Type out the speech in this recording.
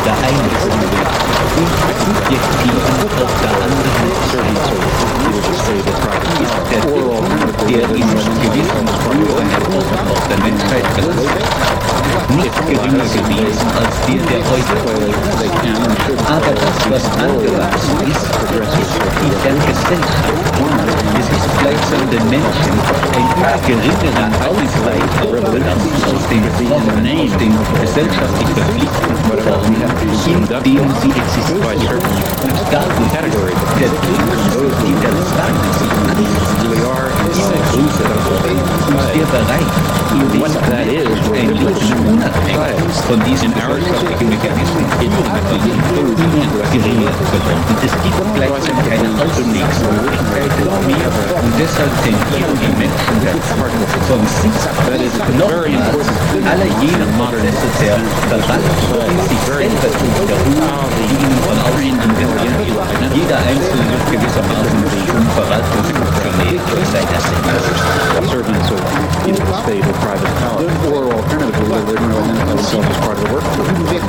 der einen Seite und Subjektiven auf der anderen Seite ist der Dritte, der in gewissen Spuren auf der Menschheit verläuft, nicht geringer gewesen als der heute folgt. Aber das, was angewachsen ist in der Gesellschaft. Es ist gleichsam den Menschen ein immer geringerer Ausgleich aus den Formen, aus den gesellschaftlich verpflichteten Formen, in denen sie existieren. Und dadurch ist der Druck, die der Zwangs immer größer und der Bereich, in dem ein Leben unabhängig von diesen gesellschaftlichen Mechanismen immer geringer geworden. Es gibt gleichsam keine Ausstiegsmöglichkeiten mehr und deshalb tendieren die Menschen dazu, von sich noch alle jene Prozesse der Verwaltung in sich selber zu wiederholen, die ihnen von außen angewandt werden. Jeder Einzelne wird gewissermaßen zum Verwaltungsfunktionär durch seine servants of state or private power, or alternatively, they identify themselves as part of the workforce.